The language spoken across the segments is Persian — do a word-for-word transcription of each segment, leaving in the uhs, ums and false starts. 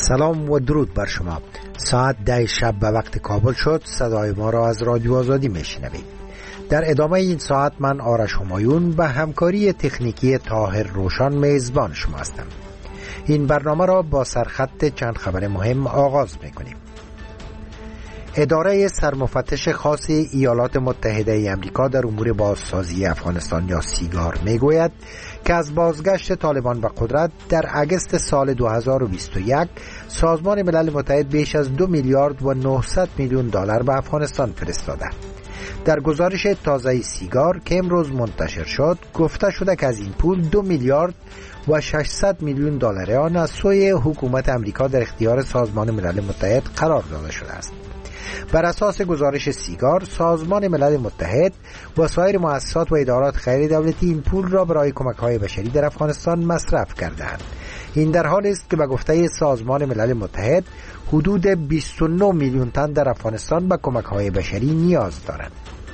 سلام و درود بر شما. ساعت ده شب به وقت کابل شد. صدای ما را از رادیو آزادی میشنوید. در ادامه این ساعت من آرش همایون به همکاری تکنیکی طاهر روشان میزبان شما هستم. این برنامه را با سرخط چند خبر مهم آغاز میکنیم. اداره سرمفتش خاص ایالات متحده ای آمریکا در امور بازسازی افغانستان یا سیگار میگوید که از بازگشت طالبان به قدرت در اگست سال دو هزار و بیست و یک سازمان ملل متحد بیش از دو میلیارد و نهصد میلیون دلار به افغانستان فرستاده. در گزارش تازه سیگار که امروز منتشر شد گفته شده که از این پول دو میلیارد و ششصد میلیون دلار آن از سوی حکومت آمریکا در اختیار سازمان ملل متحد قرار داده شده است. بر اساس گزارش سیگار، سازمان ملل متحد و سایر مؤسسات و ادارات غیر دولتی این پول را برای کمک‌های بشری در افغانستان مصرف کردند. این در حالی است که به گفته سازمان ملل متحد حدود بیست و نه میلیون تن در افغانستان به کمک‌های بشری نیاز دارند.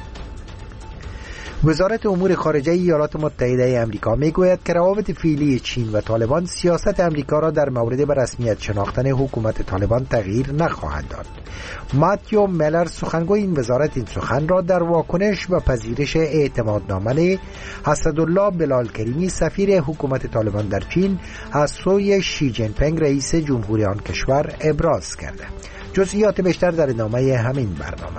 وزارت امور خارجه ایالات متحده ای آمریکا میگوید که روابط فعلی چین و طالبان سیاست آمریکا را در مورد به رسمیت شناختن حکومت طالبان تغییر نخواهد داد. ماتیو میلر سخنگوی این وزارت این سخن را در واکنش و پذیرش اعتمادنامه اسدالله بلال کریمی سفیر حکومت طالبان در چین از سوی شی جین پینگ رئیس جمهوری آن کشور ابراز کرده. جزئیات بیشتر در ادامه همین برنامه.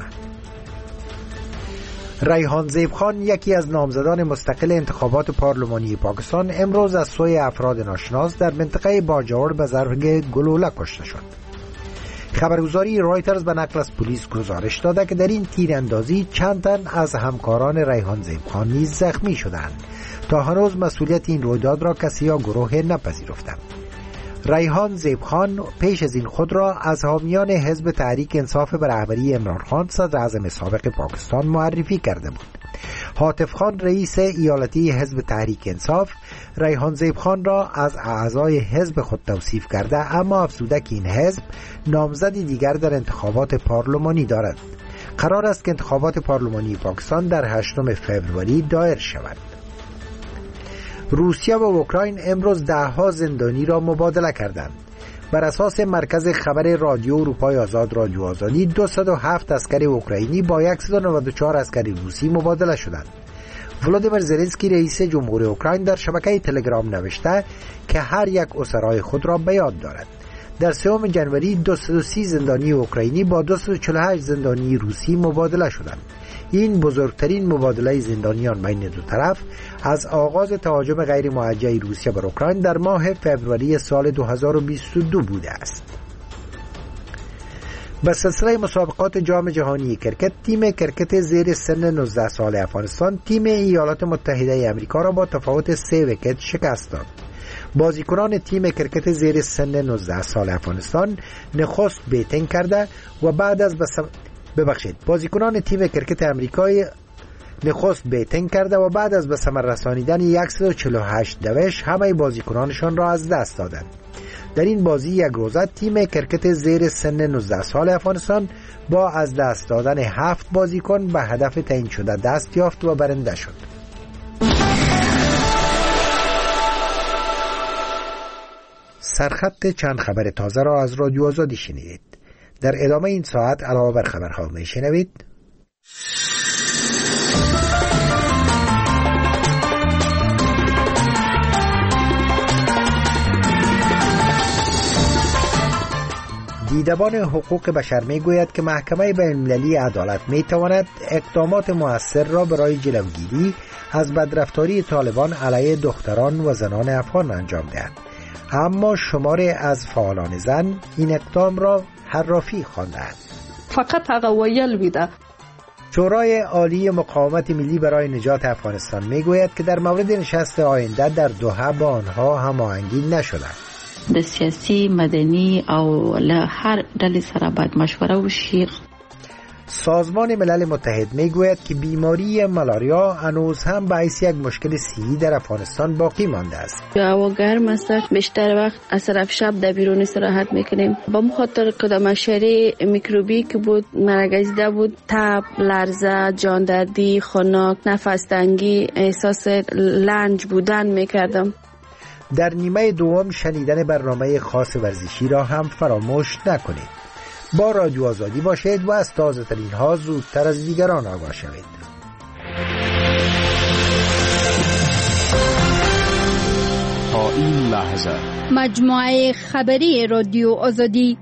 ریحان زیب خان، یکی از نامزدان مستقل انتخابات پارلمانی پاکستان، امروز از سوی افراد ناشناس در منطقه باجوڑ به ضرب گلوله کشته شد. خبرگزاری رایترز به نقل از پلیس گزارش داده که در این تیراندازی چند تن از همکاران ریحان زیب خان نیز زخمی شدند. تا هنوز مسئولیت این رویداد را کسی یا گروه نپذیرفتند. ریحان زیب خان پیش از این خود را از حامیان حزب تحریک انصاف به رهبری عمران خان صدر اعظم سابق پاکستان معرفی کرده بود. حاتف خان رئیس ایالتی حزب تحریک انصاف ریحان زیب خان را از اعضای حزب خود توصیف کرده، اما افزوده که این حزب نامزدی دیگر در انتخابات پارلمانی دارد. قرار است که انتخابات پارلمانی پاکستان در هشتم فوریه دایر شود. روسیه و اوکراین امروز ده ها زندانی را مبادله کردند. بر اساس مرکز خبر رادیو اروپای آزاد رادیو آزادی دویست و هفت اسکر اوکراینی با صد و نود و چهار اسکر روسی مبادله شدند. ولادیمیر زلنسکی رئیس جمهوری اوکراین در شبکه تلگرام نوشته که هر یک اسرای خود را به یاد دارد. در سوم ژانویه دویست و سی زندانی اوکراینی با دویست و چهل و هشت زندانی روسی مبادله شدند. این بزرگترین مبادله زندانیان بین دو طرف از آغاز تهاجم غیر موجه روسیه بر اوکراین در ماه فوریه سال دو هزار و بیست و دو بوده است. به سلسله مسابقات جام جهانی کرکت، تیم کرکت زیر سن نوزده سال افغانستان تیم ایالات متحده ای آمریکا را با تفاوت سه ویکت شکست داد. بازیکنان تیم کرکت زیر سن نوزده سال افغانستان نخست بیتینگ کرده و بعد از بسم... ببخشید بازیکنان تیم کرکت آمریکایی نخست بیتینگ کرده و بعد از به ثمر رسانیدن صد و چهل و هشت دوش همه بازیکنانشان را از دست دادند. در این بازی یک روزه تیم کرکت زیر سن نوزده سال افغانستان با از دست دادن هفت بازیکن به هدف تعیین شده دست یافت و برنده شد. سرخط چند خبر تازه را از رادیو آزادی شنیدید. در ادامه این ساعت علاوه بر خبرها می شنوید: دیدبان حقوق بشر می گوید که محکمه بین المللی عدالت می تواند اقدامات مؤثر را برای جلوگیری از بدرفتاری طالبان علیه دختران و زنان افغان انجام دهد، اما شماری از فعالان زن این اقدام را حرافی خواندند. فقط هغه ویل ویده. شورای عالی مقاومت ملی برای نجات افغانستان میگوید که در مورد نشست آینده در دوحه با آنها هماهنگی نشده. د سیاسی، مدنی او له هر ډلې سره باید مشوره وشي. سازمان ملل متحد میگوید که بیماری ملاریا هنوز هم باعث یک مشکل صحی در افغانستان باقی مانده است. هوا گرم است، بیشتر وقت از طرف شب در بیرون استراحت میکنیم. با مخاطر کدام حشره میکروبی که بود مرگزیده بود، تب، لرزه، جاندردی، خنک، نفس تنگی، احساس لنج بودن میکردم. در نیمه دوم شنیدن برنامه خاص ورزشی را هم فراموش نکنید. با رادیو آزادی باشید و از تازه ترین ها زودتر از دیگران آگاه شوید. تا این لحظه مجموعه خبری رادیو آزادی.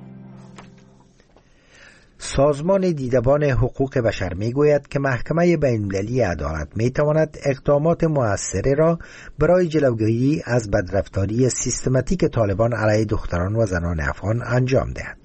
سازمان دیدبان حقوق بشر میگوید که محکمه بین‌المللی عدالت میتواند اقدامات مؤثری را برای جلوگیری از بدرفتاری سیستماتیک طالبان علیه دختران و زنان افغان انجام دهد.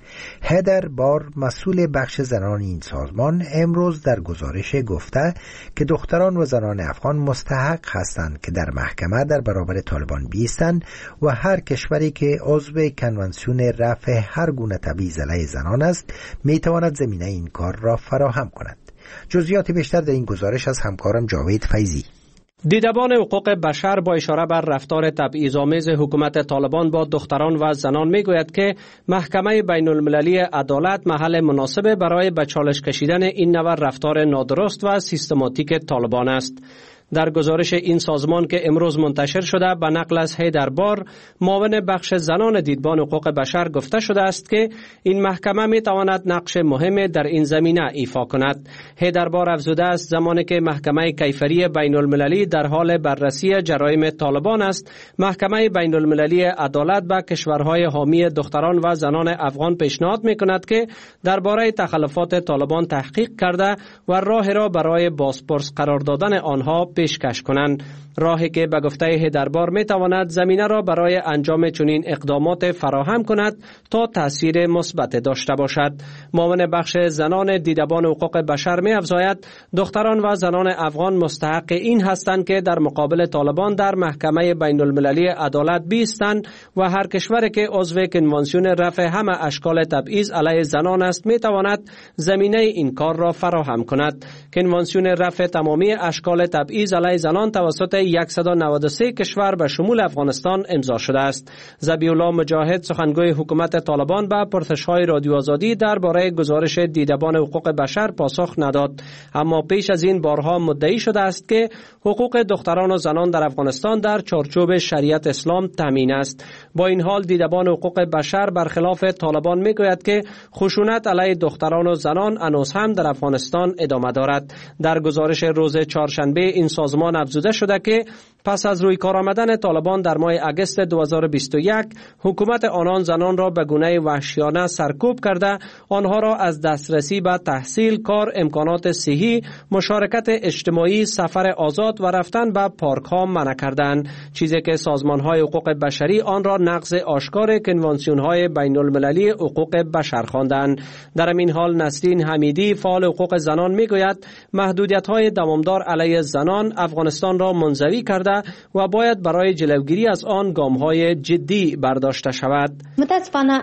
هدر بار، مسئول بخش زنان این سازمان، امروز در گزارش گفته که دختران و زنان افغان مستحق هستند که در محکمه در برابر طالبان بیستند و هر کشوری که عضو کنوانسیون رفع هر گونه تبعیض علیه زنان است میتواند زمینه این کار را فراهم کند. جزئیات بیشتر در این گزارش از همکارم جاوید فیضی. دیدبان حقوق بشر با اشاره بر رفتار تبعیض‌آمیز حکومت طالبان با دختران و زنان میگوید که محکمه بین المللی عدالت محل مناسب برای به چالش کشیدن این نوع رفتار نادرست و سیستماتیک طالبان است. در گزارش این سازمان که امروز منتشر شده به نقل از هیدر بار، معاون بخش زنان دیدبان حقوق بشر، گفته شده است که این محکمه می تواند نقش مهمی در این زمینه ایفا کند. هیدر بار افزوده است زمانی که محکمه کیفری بین المللی در حال بررسی جرایم طالبان است، محکمه بین المللی عدالت به کشورهای حامی دختران و زنان افغان پیشنهاد می کند که درباره تخلفات طالبان تحقیق کرده و راه را برای بازپرس قرار دادن آنها پیشکش کنند. راهی که به گفته هیدربار می تواند زمینه را برای انجام چنین اقدامات فراهم کند تا تاثیر مثبت داشته باشد. معاون بخش زنان دیدبان حقوق بشر می افزاید دختران و زنان افغان مستحق این هستند که در مقابل طالبان در محکمه بین المللی عدالت بیستند و هر کشوری که عضو کنوانسیون رفع همه اشکال تبعیض علیه زنان است می تواند زمینه این کار را فراهم کند. کنوانسیون رفع تمامی اشکال تبعیض علیه زنان توسط صد و نود و سه کشور به شمول افغانستان امضا شده است. ذبیح الله مجاهد، سخنگوی حکومت طالبان، به پرسش‌های رادیو آزادی درباره گزارش دیدبان حقوق بشر پاسخ نداد، اما پیش از این بارها مدعی شده است که حقوق دختران و زنان در افغانستان در چارچوب شریعت اسلام تامین است. با این حال دیدبان حقوق بشر برخلاف طالبان میگوید که خشونت علیه دختران و زنان هنوز هم در افغانستان ادامه دارد. در گزارش روز چهارشنبه این سازمان افزوده شده که پس از روی کار آمدن طالبان در ماه اگست دو هزار و بیست و یک، حکومت آنان زنان را به گونه وحشیانه سرکوب کرده، آنها را از دسترسی به تحصیل، کار، امکانات صحی، مشارکت اجتماعی، سفر آزاد و رفتن به پارک ها منع کردند، چیزی که سازمان های حقوق بشری آن را نقض آشکار کنوانسیون های بین المللی حقوق بشر خواندند. در این حال نسرین حمیدی، فعال حقوق زنان، میگوید محدودیت های دوامدار علیه زنان افغانستان را منزوی کرده و باید برای جلوگیری از آن گام‌های جدی برداشته شود. متاسفانه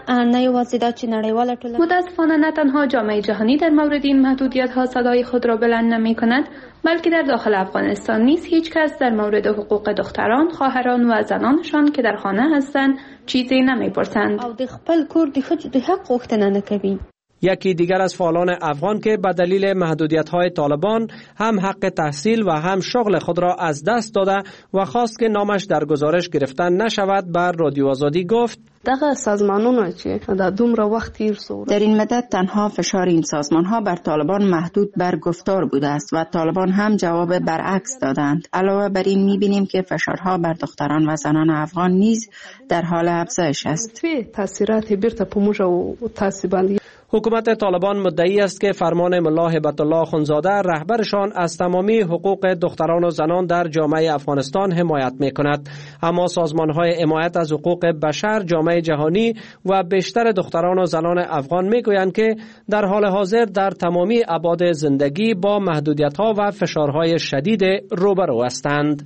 متاسفانه نه تنها جامعه جهانی در مورد این محدودیت‌ها صدای خود را بلند نمی‌کند، بلکه در داخل افغانستان نیز هیچ کس در مورد حقوق دختران، خواهران و زنانشان که در خانه هستند چیزی نمی‌پرسند. او د خپل کور د ښځو د حق غوښتنه نه کوي. یکی دیگر از فعالان افغان که به دلیل محدودیت‌های طالبان هم حق تحصیل و هم شغل خود را از دست داده و خواست که نامش در گزارش گرفتن نشود، بر رادیو آزادی گفت: دغه سازمانونه چې د دومره وخت تیر سو در این مدت تنها فشار این سازمان‌ها بر طالبان محدود بر گفتار بوده است و طالبان هم جواب برعکس دادند. علاوه بر این می‌بینیم که فشارها بر دختران و زنان افغان نیز در حال افزایش است. تاثیرات بیرته په موږ او تاسو باندې. حکومت طالبان مدعی است که فرمان ملا هبت الله خونزاده رهبرشان از تمامی حقوق دختران و زنان در جامعه افغانستان حمایت می‌کند، اما سازمان‌های حمایت از حقوق بشر، جامعه جهانی و بیشتر دختران و زنان افغان می‌گویند که در حال حاضر در تمامی ابعاد زندگی با محدودیت‌ها و فشارهای شدید روبرو هستند.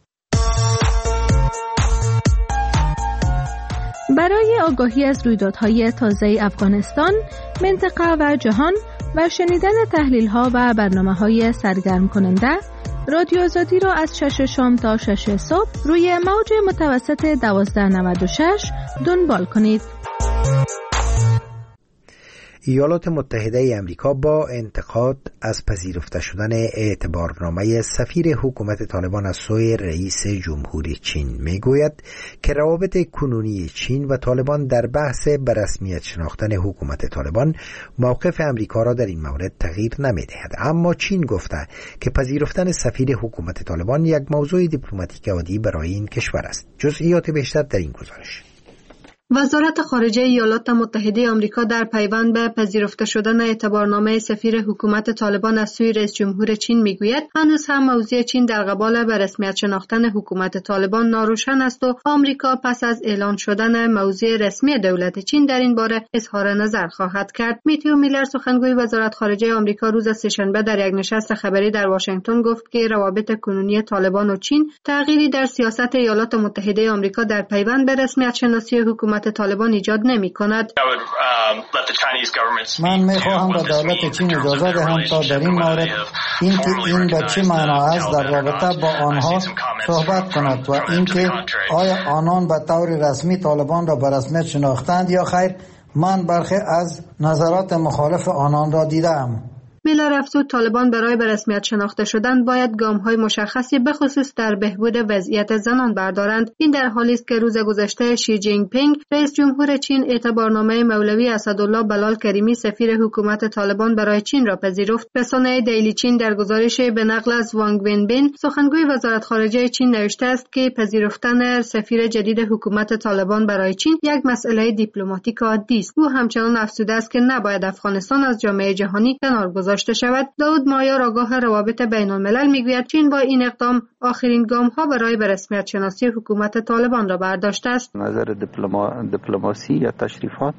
برای آگاهی از رویدادهای تازه افغانستان، منطقه و جهان و شنیدن تحلیل‌ها و برنامه‌های سرگرم کننده، رادیو آزادی را از شش شام تا شش صبح روی موج متوسط دوازده نود و شش دنبال کنید. ایالات متحده امریکا با انتقاد از پذیرفته شدن اعتبارنامه سفیر حکومت طالبان از سوی رئیس جمهوری چین میگوید که روابط کنونی چین و طالبان در بحث به رسمیت شناختن حکومت طالبان موقف امریکا را در این مورد تغییر نمیدهد. اما چین گفته که پذیرفتن سفیر حکومت طالبان یک موضوع دیپلماتیک عادی برای این کشور است. جزئیات بیشتر در این گزارش. وزارت خارجه ایالات متحده آمریکا در پیوند به پذیرفته شدن اعتبارنامه سفیر حکومت طالبان از سوی رئیس جمهور چین میگوید هنوز هم موضوع چین در قبال به رسمیت شناختن حکومت طالبان ناروشن است و آمریکا پس از اعلان شدن موضوع رسمی دولت چین در این باره اظهار نظر خواهد کرد. میتیو میلر سخنگوی وزارت خارجه آمریکا روز سه‌شنبه در یک نشست خبری در واشنگتن گفت که روابط کنونی طالبان و چین تغییری در سیاست ایالات متحده آمریکا در پیوند به رسمیت شناسی حکومت طالبان ایجاد نمی کند. من می خواهم به دولت چین اجازه دهم تا در این مورد اینکه این به چه معنا است در رابطه با آنها صحبت کند و اینکه آیا آنان به طور رسمی طالبان را به رسمیت شناختند یا خیر. من برخی از نظرات مخالف آنان را دیدم. میلر افزود طالبان برای به رسمیت شناخته شدن باید گام‌های مشخصی به خصوص در بهبود وضعیت زنان بردارند. این در حالی است که روز گذشته شی جینگ پینگ رئیس جمهور چین اعتبارنامه مولوی اسدالله بلال کریمی سفیر حکومت طالبان برای چین را پذیرفت. رسانه دیلی چین در گزارش به نقل از وانگ ونبین سخنگوی وزارت خارجه چین نوشته است که پذیرفتن سفیر جدید حکومت طالبان برای چین یک مسئله دیپلماتیک عادی است. او همچنان افزوده است که نباید افغانستان از جامعه جهانی کنار گذاشته شود. داود مایار آگاه روابط بین الملل میگوید چین با این اقدام آخرین گام ها برای به رسمیت شناسی حکومت طالبان را برداشته است. نظر دیپلما... دیپلماسی یا تشریفات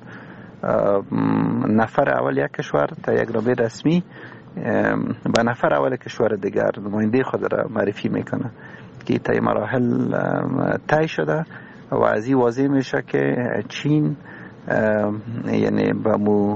نفر اول یک کشور تا یک نامه رسمی به نفر اول کشور دیگر نماینده خود را معرفی میکنه که طی مراحل طی شده و از این واضح میشه که چین یعنی به مو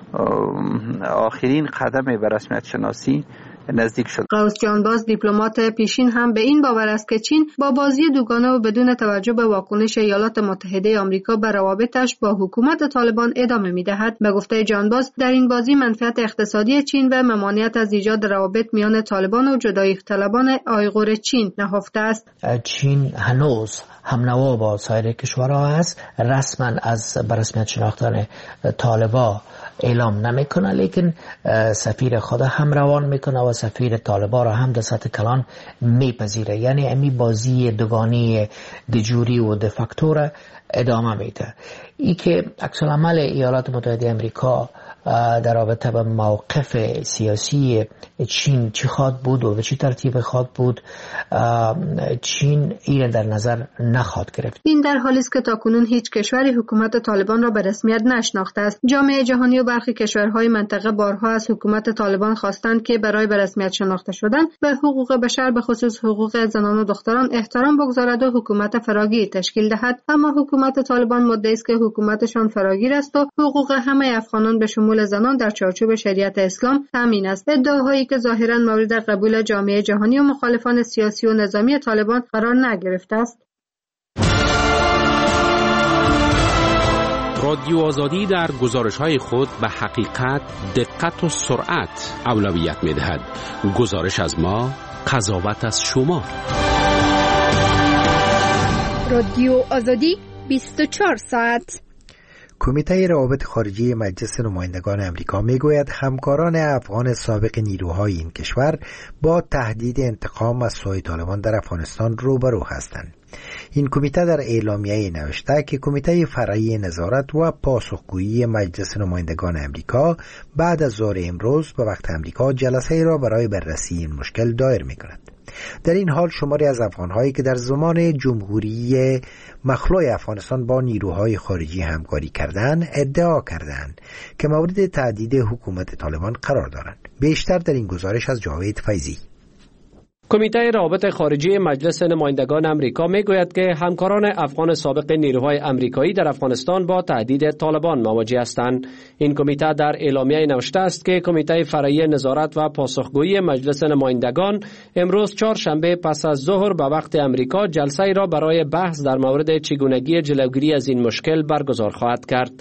آخرین قدم به رسمیت شناسی نزدیک شد. قوس جانباز دیپلمات پیشین هم به این باور است که چین با بازی دوگانه و بدون توجه به واکنش ایالات متحده آمریکا به روابطش با حکومت طالبان ادامه می‌دهد. به گفته جانباز در این بازی منفعت اقتصادی چین و ممانعت از ایجاد روابط میان طالبان و جدایی طلبان آیغور چین نهفته است. چین هنوز همنوا با سایر کشورها است. رسما از به رسمیت شناختن طالبان اعلام نمیکنه، لیکن سفیر خود هم روان میکنه و سفیر طالبان را هم در سطح کلان میپذیره. یعنی امی بازی دوگانی دجوری و دفاکتور ادامه میده. ای که عکس العمل ایالات متحده آمریکا در رابطه با موقف سیاسی چین چی خواد بود و به چه ترتیب خواد بود، چین این در نظر نخواد گرفت. این در حالی است که تاکنون هیچ کشوری حکومت طالبان را به رسمیت نشناخته است. جامعه جهانی و برخی کشورهای منطقه بارها از حکومت طالبان خواستند که برای به رسمیت شناخته شدن به حقوق بشر به خصوص حقوق زنان و دختران احترام بگذارد و حکومت فراگیر تشکیل دهد، اما حکومت طالبان مدعی است که حکومتشان فراگیر است و حقوق همه افغانان به شمول زنان در چارچوب شریعت اسلام تامین است. ادعاهایی که ظاهرا مورد قبول جامعه جهانی و مخالفان سیاسی و نظامی طالبان قرار نگرفته است. رادیو آزادی در گزارش‌های خود به حقیقت، دقت و سرعت اولویت می‌دهد. گزارش از ما، قضاوت از شما. رادیو آزادی بیست و چهار ساعت. کمیته روابط خارجی مجلس نمایندگان امریکا میگوید همکاران افغان سابق نیروهای این کشور با تهدید انتقام از سوی طالبان در افغانستان روبرو هستند. این کمیته در اعلامیه نوشته که کمیته فرعی نظارت و پاسخگویی مجلس نمایندگان امریکا بعد از ظهر امروز به وقت امریکا جلسه را برای بررسی این مشکل دایر می‌کند. در این حال شماری از افغان‌هایی که در زمان جمهوری مخلوع افغانستان با نیروهای خارجی همکاری کردند ادعا کردند که مورد تهدید حکومت طالبان قرار دارند. بیشتر در این گزارش از جاوید فیضی. کمیته روابط خارجی مجلس نمایندگان امریکا میگوید که همکاران افغان سابق نیروهای امریکایی در افغانستان با تهدید طالبان مواجه هستند. این کمیته در اعلامیه نوشته است که کمیته فرعی نظارت و پاسخگویی مجلس نمایندگان امروز چهارشنبه پس از ظهر به وقت امریکا جلسه را برای بحث در مورد چگونگی جلوگیری از این مشکل برگزار خواهد کرد.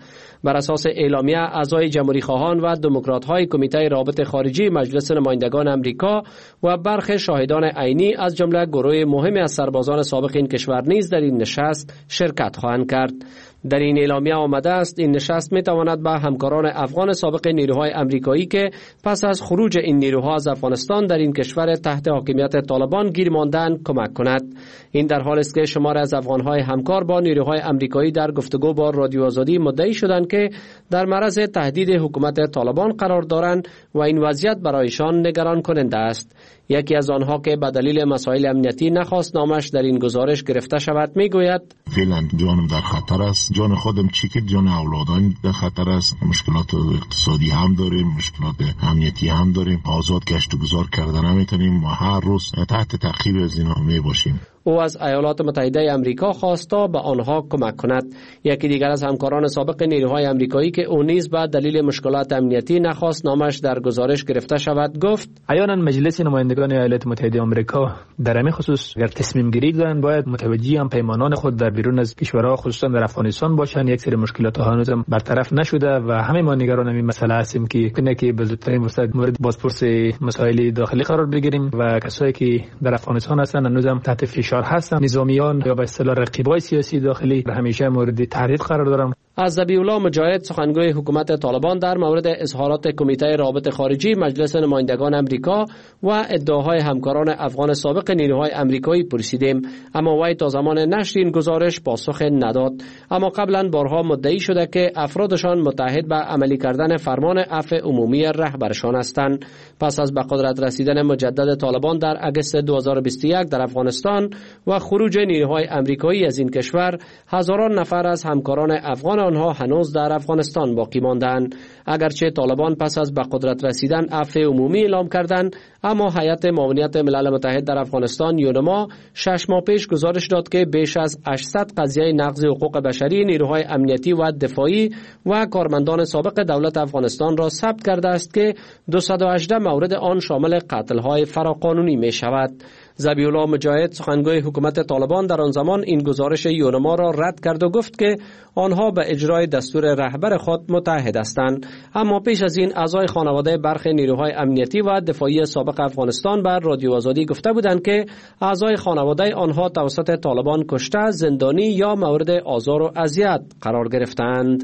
بر اساس اعلامیه اعضای جمهوری خواهان و دموکرات های کمیته رابطه خارجی مجلس نمایندگان امریکا و برخی شاهدان عینی از جمله گروه مهمی از سربازان سابق این کشور نیز در این نشست شرکت خواهند کرد. در این اعلامیه آمده است این نشست می تواند به همکاران افغان سابق نیروهای امریکایی که پس از خروج این نیروها از افغانستان در این کشور تحت حاکمیت طالبان گیر ماندند کمک کند. این در حالی است که شمار از افغانهای همکار با نیروهای امریکایی در گفتگو با رادیو آزادی مدعی شدند که در معرض تهدید حکومت طالبان قرار دارند و این وضعیت برایشان نگران کننده است. یکی از آنها که به دلیل مسائل امنیتی نخواست نامش در این گزارش گرفته شود میگوید: فعلا جانم در خطر است، جان خودم چی که جان اولادم در خطر است. مشکلات اقتصادی هم داریم، مشکلات امنیتی هم داریم، آزاد گشت و گذار کردن نمیتونیم و هر روز تحت تعقیب از اینا می باشیم. او از ایالات متحده امریکا خواستا به آنها کمک کند. یکی دیگر از همکاران سابق نیروهای امریکایی که او نیز به دلیل مشکلات امنیتی نخواست نامش در گزارش گرفته شود گفت: احیانا مجلس نمایندگان ایالات متحده آمریکا در همین خصوص اگر تصمیم گیری دارند باید متوجه هم پیمانان خود در بیرون از کشورها خصوصا در افغانستان باشند. یک سری مشکلات هنوز هم برطرف نشده و همه ما نگران این مسئله هستیم که کنه که به زودترین فرصت مورد بازپرسی مسائل داخلی قرار بگیریم و کسایی که در افغانستان هستند هنوز هم تحت فشار هستند. نظامیان یا به اصطلاح رقیبای سیاسی داخلی همیشه مورد تهدید قرار دارن. از ذبیح الله مجاهد سخنگوی حکومت طالبان در مورد اظهارات کمیته رابطه خارجی مجلس نمایندگان امریکا و ادعاهای همکاران افغان سابق نیروهای امریکایی پرسیدیم، اما وی تا زمان نشر این گزارش پاسخ نداد. اما قبلا بارها مدعی شده که افرادشان متحد به عملی کردن فرمان عفو عمومی رهبرشان هستند. پس از به قدرت رسیدن مجدد طالبان در اگست دو هزار و بیست و یک در افغانستان و خروج نیروهای امریکایی از این کشور، هزاران نفر از همکاران افغان آنها هنوز در افغانستان باقی ماندند. اگرچه طالبان پس از به قدرت رسیدن عفو عمومی اعلام کردند، اما هیئت معاونیت ملل متحد در افغانستان یونما شش ماه پیش گزارش داد که بیش از هشتصد قضیه نقض حقوق بشری نیروهای امنیتی و دفاعی و کارمندان سابق دولت افغانستان را ثبت کرده است که دویست و هجده مورد آن شامل قتل‌های فراقانونی می شود. ذبیح الله مجاهد سخنگوی حکومت طالبان در آن زمان این گزارش یونما را رد کرد و گفت که آنها به اجرای دستور رهبر خود متحد هستند. اما پیش از این اعضای خانواده برخی نیروهای امنیتی و دفاعی سابق افغانستان بر رادیو آزادی گفته بودند که اعضای خانواده آنها توسط طالبان کشته، زندانی یا مورد آزار و اذیت قرار گرفتند.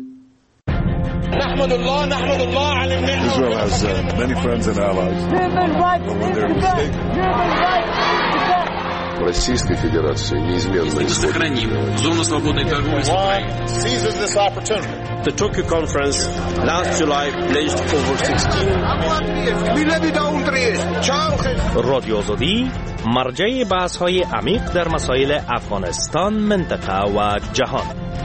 نحمد الله نحمد الله على النعمة. Israel has uh, many friends and allies. When they're mistaken. Российской Федерации неизменно сохраним зону свободной торговли с Украиной. Seizes this opportunity. The Tokyo conference last July pledged over sixteen. رادیو آزادی مرجع بحث‌های عمیق در مسائل افغانستان، منطقه و جهان.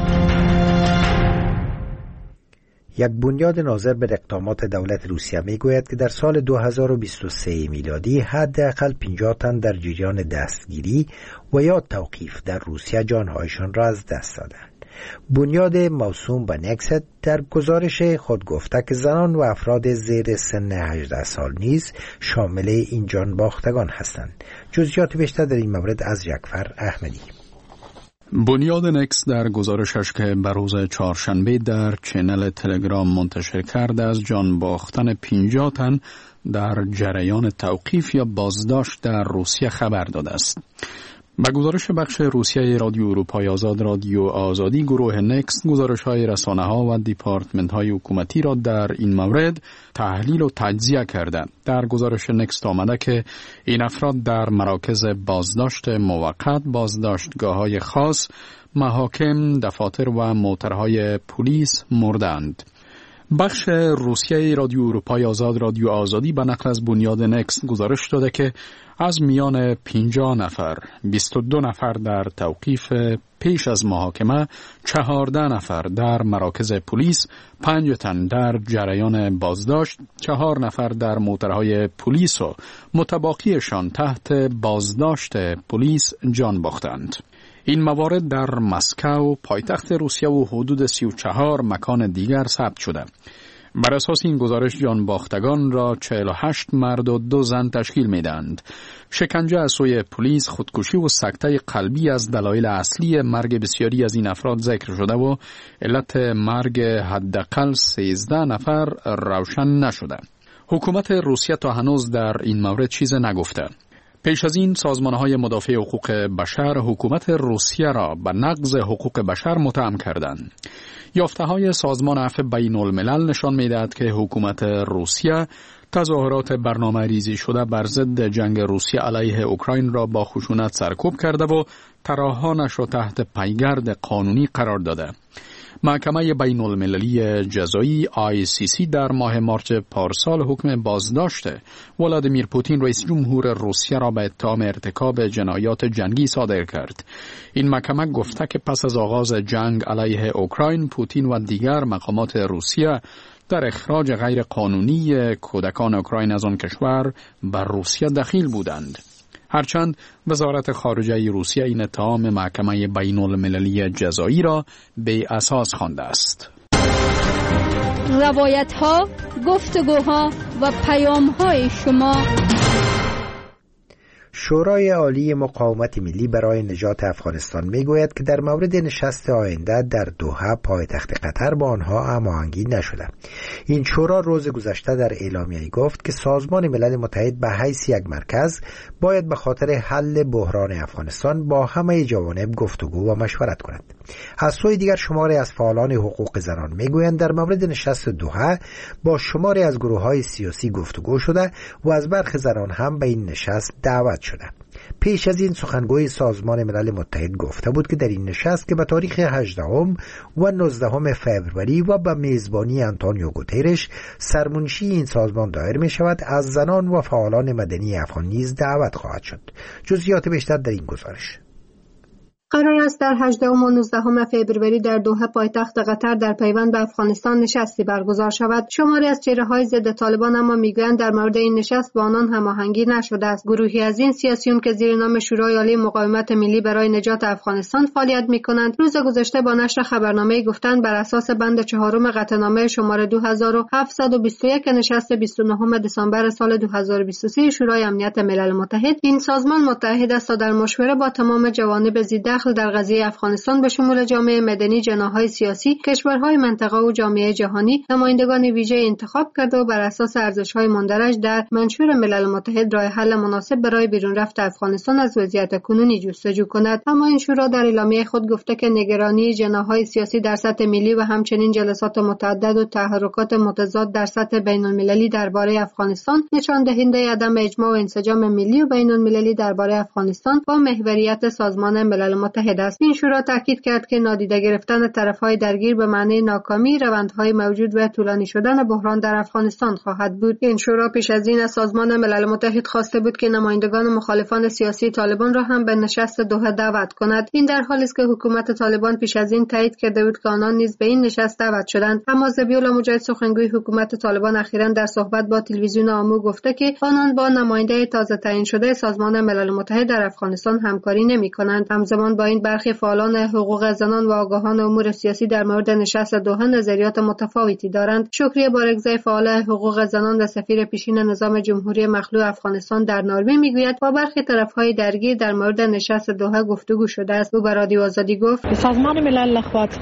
یک بنیاد ناظر به اقدامات دولت روسیه میگوید که در سال دو هزار و بیست و سه میلادی حداقل پنجاه تن در جریان دستگیری و یا توقیف در روسیه جانهایشان را از دست دادند. بنیاد موسوم به نکست در گزارش خود گفته که زنان و افراد زیر سن هجده سال نیز شامل این جان باختگان هستند. جزئیات بیشتر در این مورد از جعفر احمدی. بنیاد نکس در گزارشش که بر روز چهارشنبه در چنل تلگرام منتشر کرده از جان باختن پنجاه تن در جریان توقیف یا بازداشت در روسیه خبر داده است. به گزارش بخش روسیه رادیو اروپای آزاد رادیو آزادی، گروه نکس گزارش‌های رسانه‌ها و دیپارتمنت‌های حکومتی را در این مورد تحلیل و تجزیه کرده. در گزارش نکس آمده که این افراد در مراکز بازداشت موقت، بازداشتگاه‌های خاص، محاکم، دفاتر و موترهای پلیس مردند. بخش روسیه رادیو اروپای آزاد رادیو آزادی به نقل از بنیاد نکس گزارش داده که از میان پنجاه نفر، بیست و دو نفر در توقیف پیش از محاکمه، چهارده نفر در مراکز پلیس، پنج تن در جریان بازداشت، چهار نفر در موترهای پلیس و متباقیشان تحت بازداشت پلیس جان باختند. این موارد در مسکو، پایتخت روسیه و حدود سی و چهار مکان دیگر ثبت شده. بر اساس این گزارش جانباختگان را چهل و هشت مرد و دو زن تشکیل می‌دهند. شکنجه از سوی پلیس، خودکشی و سکته قلبی از دلایل اصلی مرگ بسیاری از این افراد ذکر شده و علت مرگ حداقل سیزده نفر روشن نشده. حکومت روسیه تا هنوز در این مورد چیز نگفته. پیش از این سازمان‌های مدافع حقوق بشر حکومت روسیه را به نقض حقوق بشر متهم کردند. یافته‌های سازمان عفو بین الملل نشان می‌دهد که حکومت روسیه تظاهرات برنامه ریزی شده بر ضد جنگ روسیه علیه اوکراین را با خشونت سرکوب کرده و ترحالش را تحت پیگرد قانونی قرار داده. محکمه بین المللی جزایی آی سی سی در ماه مارچ پارسال حکم بازداشت ولادیمیر پوتین رئیس جمهور روسیه را به اتهام ارتکاب جنایات جنگی صادر کرد. این محکمه گفته که پس از آغاز جنگ علیه اوکراین، پوتین و دیگر مقامات روسیه در اخراج غیر قانونی کودکان اوکراین از آن کشور بر روسیه دخیل بودند. هرچند وزارت خارجه روسیه این اتهام محکمه بین المللی جزایی را بی اساس خوانده است. روایت ها، گفتگوها و پیام های شما. شورای عالی مقاومت ملی برای نجات افغانستان میگوید که در مورد نشست آینده در دوحه پایتخت قطر با آنها هماهنگی نشده. این شورا روز گذشته در اعلامیه‌ای گفت که سازمان ملل متحد به حیث یک مرکز باید به خاطر حل بحران افغانستان با همه جوانب گفتگو و مشورت کند. از سوی دیگر شماری از فعالان حقوق زنان میگویند در مورد نشست دوحه با شماری از گروه‌های سیاسی گفتگو شده و از برخی زنان هم به این نشست دعوت شده. پیش از این سخنگوی سازمان ملل متحد گفته بود که در این نشست که به تاریخ هجدهم و نوزدهم فوریه و به میزبانی آنتونیو گوترش سرمنشی این سازمان دایر می شود، از زنان و فعالان مدنی افغان نیز دعوت خواهد شد. جزئیات بیشتر در این گزارش. قرار است در هجدهم و نوزدهم فوریه در دوحه پایتخت قطر در پیوند به افغانستان نشستی برگزار شود. شماری از چهره‌های ضد طالبان اما میگویند در مورد این نشست با آنان هماهنگی نشده است. گروهی از این سیاسیون که زیر نام شورای عالی مقاومت ملی برای نجات افغانستان فعالیت می‌کنند، روز گذشته با نشر خبرنامه‌ای گفتند بر اساس بند چهارم قطعنامه شماره دو هزار و هفتصد و بیست و یک نشست بیست و نهم دسامبر سال دو هزار و بیست و سه شورای امنیت ملل متحد، این سازمان متحد است تا در مشوره با تمام جوانب ذی در قضیه افغانستان به شمول جامعه مدنی، جناح‌های سیاسی، کشورهای منطقه و جامعه جهانی نمایندگان ویژه انتخاب کرده و بر اساس ارزش‌های مندرج در منشور ملل متحد راه حل مناسب برای بیرون رفت افغانستان از وضعیت کنونی جستجو کند. اما این شورا در اعلامیه خود گفته که نگرانی جناح‌های سیاسی در سطح ملی و همچنین جلسات متعدد و تحرکات متضاد در سطح بین‌المللی درباره افغانستان نشان دهنده عدم اجماع و انسجام ملی و بین‌المللی درباره افغانستان با محوریت سازمان ملل متحد است. این شورا تاکید کرد که نادیده گرفتن طرف‌های درگیر به معنی ناکامی روندهای موجود و طولانی شدن بحران در افغانستان خواهد بود. این شورا پیش از این از سازمان ملل متحد خواسته بود که نمایندگان مخالفان سیاسی طالبان را هم به نشست دوحه دعوت کند. این در حالی است که حکومت طالبان پیش از این تایید کرده بود که آنان نیز به این نشست دعوت شدند. اما ذبیح مجاهد سخنگوی حکومت طالبان اخیراً در صحبت با تلویزیون آمو گفته که آنان با نماینده تازه تعیین شده سازمان ملل متحد در افغانستان همکاری نمی‌کنند. همزمان با این برخی فعالان حقوق زنان و آگاهان امور سیاسی در مورد نشست دوحه نظریات متفاوتی دارند. شکریه بارگزای فعال حقوق زنان و سفیر پیشین نظام جمهوری مخلوع افغانستان در نروژ میگوید با برخی طرف‌های درگیر در مورد نشست دوحه گفتگو شده است. او به رادیو آزادی گفت سازمان ملل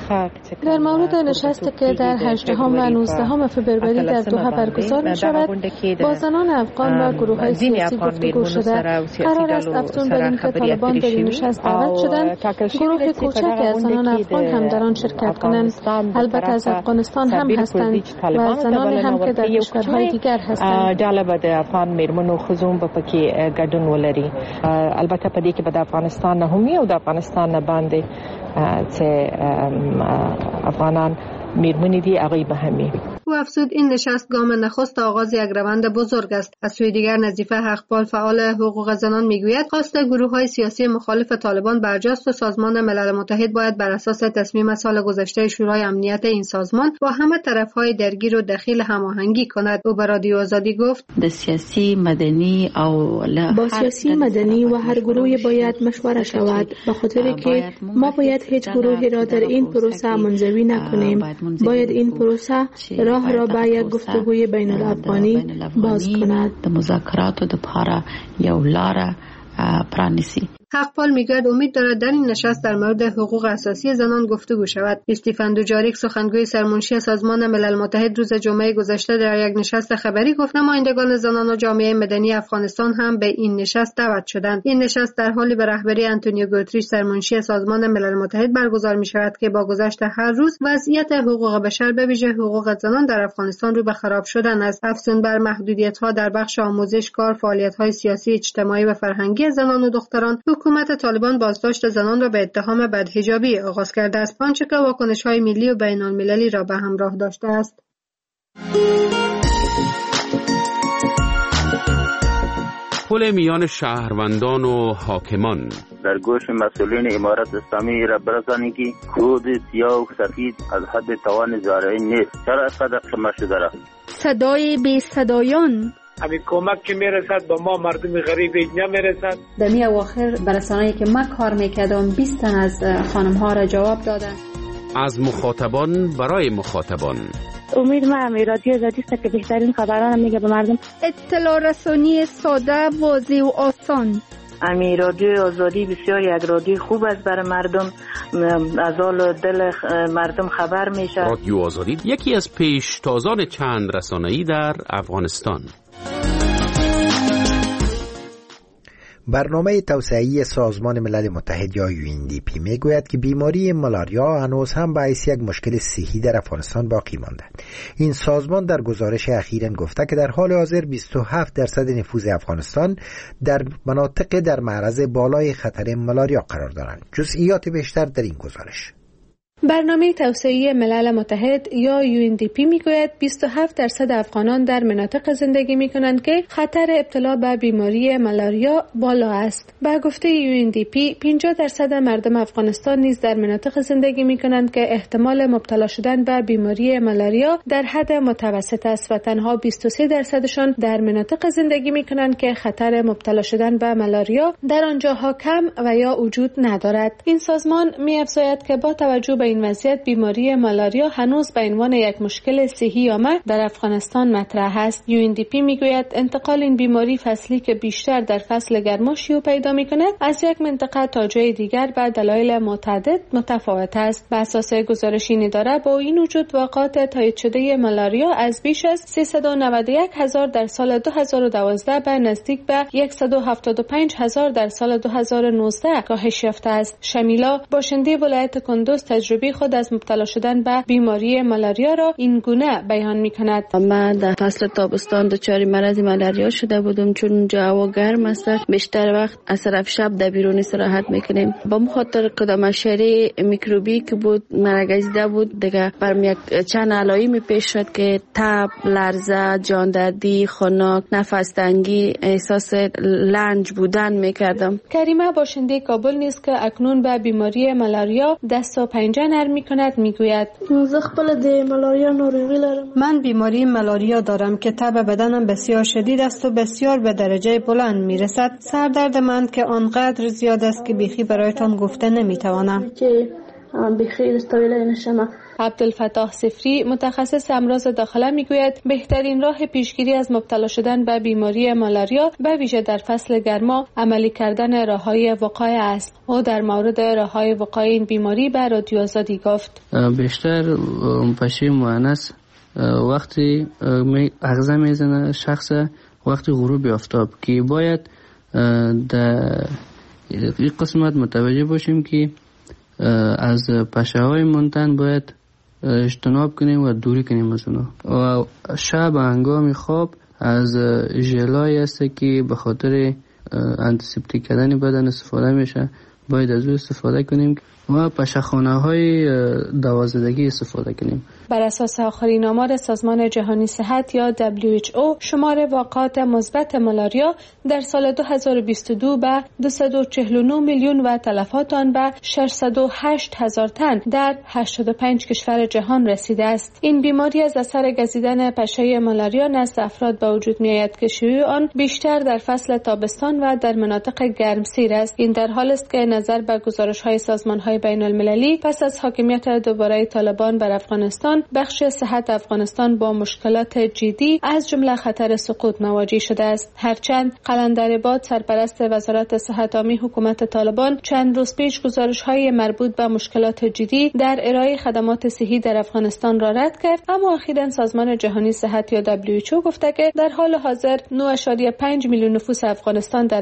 در مورد نشستی که در هجدهم و نوزدهم فوریه در دوحه برگزار می‌شود با زنان افغان و گروه‌های سیاسی گفتگو شده. قرار است افزون بر اینکه طالبان در این نشست دعوت شدند گروه کوچکی از زنان افغان هم در آن شرکت کنند. البته از افغانستان هم هستند و زنان هم که در کشورهای دیگر هستند. جالب ده افغان میرمنو خزوم په کې ګډون ولري. البته په دې کې به د افغانستان نه هم او د افغانستان نه باندې چې افغانان میرمنی دی هغه به همین. او افزود این نشست گام نخست آغاز یک روند بزرگ است. از سوی دیگر نظیفه حقپال فعال حقوق زنان میگوید خواست گروه‌های سیاسی مخالف طالبان برجاست و سازمان ملل متحد باید بر اساس تصمیم سال گذشته شورای امنیت این سازمان با همه طرف‌های درگیر و دخیل هماهنگی کند. او به رادیو آزادی گفت د سیاسی مدنی او با سیاسی مدنی و هر گروهی باید مشوره شود، به خاطر که ما باید هیچ گروهی را در این پروسه منزوی نکنیم. باید این پروسه را راه را به یک گفتگوی بین الافغانی باز کند. د مذاکراتو د پاره یو لار پرانیسی. حقپال میگوید امید دارد در این نشست در مورد حقوق اساسی زنان گفتگو شود. استیفن دوجاریک سخنگوی سرمنشی سازمان ملل متحد روز جمعه گذشته در یک نشست خبری گفت نمایندگان زنان و جامعه مدنی افغانستان هم به این نشست دعوت شدند. این نشست در حالی به رهبری آنتونیو گوتریش سرمنشی سازمان ملل متحد برگزار می شود که با گذشت هر روز وضعیت حقوق بشر به ویژه حقوق زنان در افغانستان رو به خراب شدن است. افزون بر محدودیت‌ها در بخش آموزش، کار، فعالیت‌های سیاسی، اجتماعی و فرهنگی زنان و دختران، حکومت طالبان بازداشت زنان را به اتهام بدحجابی آغاز کرده است، آنچه که واکنش‌های ملی و بین‌المللی را به همراه داشته است. پل میان شهروندان و حاکمان در گوش مسئولین امارت اسلامی را برسانید که کود سیاه و سفید از حد توان زارعین نیست. چرا صدق شما شده را؟ صدای بی صدایان همین کمک که میرسد با ما مردم غریب اینجا میرسد. در می اواخر برسانه‌ای که من کار میکردم بیست تن از خانم ها را جواب دادن. از مخاطبان برای مخاطبان. امید من رادیو آزادی است که بهترین خبران میگه به مردم. اطلاع رسانی ساده، واضح و آسان. امی رادیو آزادی بسیار یک رادیو خوب است برای مردم، از حال دل مردم خبر میشه. رادیو آزادی یکی از پیشتازان چند رسانه‌ای در افغانستان. برنامه توسعه‌ای سازمان ملل متحد یا یو ان دی پی میگوید که بیماری مالاریا هنوز هم باعث یک مشکل صحی در افغانستان باقی مانده. این سازمان در گزارش اخیراً گفته که در حال حاضر بیست و هفت درصد نفوذ افغانستان در مناطق در معرض بالای خطر مالاریا قرار دارند. جزئیات بیشتر در این گزارش. برنامه توسعه‌ای ملل متحد یا یو ان دی پی میگوید بیست و هفت درصد افغانان در مناطق زندگی میکنند که خطر ابتلا به بیماری مالاریا بالا است. با گفته یو ان دی پی پنجاه درصد مردم افغانستان نیز در مناطق زندگی میکنند که احتمال مبتلا شدن به بیماری مالاریا در حد متوسط است و تنها بیست و سه درصدشان در مناطق زندگی میکنند که خطر مبتلا شدن به مالاریا در آنجاها کم و یا وجود ندارد. این سازمان می‌افزاید که با توجه به این وضعیت بیماری مالاریا هنوز به عنوان یک مشکل صحی عامه در افغانستان مطرح است. یو ان دی پی میگوید انتقال این بیماری فصلی که بیشتر در فصل گرما شیوع پیدا میکند از یک منطقه تا جای دیگر به دلایل متعدد متفاوت است. بر اساس گزارش این اداره با این وجود واقعات تایید شده مالاریا از بیش از سیصد و نود و یک هزار در سال دو هزار و دوازده به نزدیک به صد و هفتاد و پنج هزار در سال دو هزار و نوزده کاهش یافته است. شمیلا باشنده ولایت کندوز تجربه خود از مبتلا شدن به بیماری مالاریا را این گونه بیان می‌کند. من در فصل تابستان دچار مرض مالاریا شده بودم، چون اونجا هوا گرم است. بیشتر وقت از طرف شب در بیرون استراحت میکنیم. با مخاطر کدام شری میکروبی که بود مرگزیده بود دیگه برام یک چند علائمی پیش شد که تب، لرزه، جان دردی، خنک، نفس تنگی، احساس لنج بودن میکردم. کریمه باشنده کابل نیز که اکنون به بیماری مالاریا دست و پنجه نرم میکند میگوید من بیماری مالاریا دارم که تب بدنم بسیار شدید است و بسیار به درجه بلند میرسد. سردرد من که آنقدر زیاد است که بیخی برایتان گفته نمیتوانم. عبدالفتاح صفری متخصص امراض داخله میگوید بهترین راه پیشگیری از مبتلا شدن به بیماری مالاریا به ویژه در فصل گرما عملی کردن راههای وقایه است. او در مورد راههای وقایه این بیماری به رادیو آزادی گفت بیشتر پشه مؤنث وقتی اغذا میزنه شخص وقتی غروب آفتاب که باید در این قسمت متوجه باشیم که از پشه های منتن باید اجتناب کنیم و دوری کنیم از اونا. و شب هنگام خواب از ژلایی است که به خاطر انتیسپتیک کردن بدن استفاده میشه، باید از او استفاده کنیم و پشه‌خانه های دوازدگی استفاده کنیم. بر اساس آخرین آمار سازمان جهانی صحت یا دبلیو اچ او شمار واقعات مثبت مالاریا در سال دو هزار و بیست و دو به دویست و چهل و نه میلیون و تلفات آن به ششصد و هشت هزار تن در هشتاد و پنج کشور جهان رسیده است. این بیماری از اثر گزیدن پشه مالاریا نزد افراد به وجود میآید که شیوع آن بیشتر در فصل تابستان و در مناطق گرمسیر است. این در حالی است که نظر به گزارش‌های سازمان‌های بین‌المللی پس از حاکمیت دوباره طالبان بر افغانستان، بخش صحت افغانستان با مشکلات جدی از جمله خطر سقوط مواجه شده است. هرچند قلندر باد سرپرست وزارت صحت عامه حکومت طالبان چند روز پیش گزارش‌های مربوط به مشکلات جدی در ارائه خدمات صحی در افغانستان را رد کرد، اما اخیراً سازمان جهانی صحت یا دبلیو اچ او گفته که در حال حاضر نه و پنج میلیون نفوس افغانستان در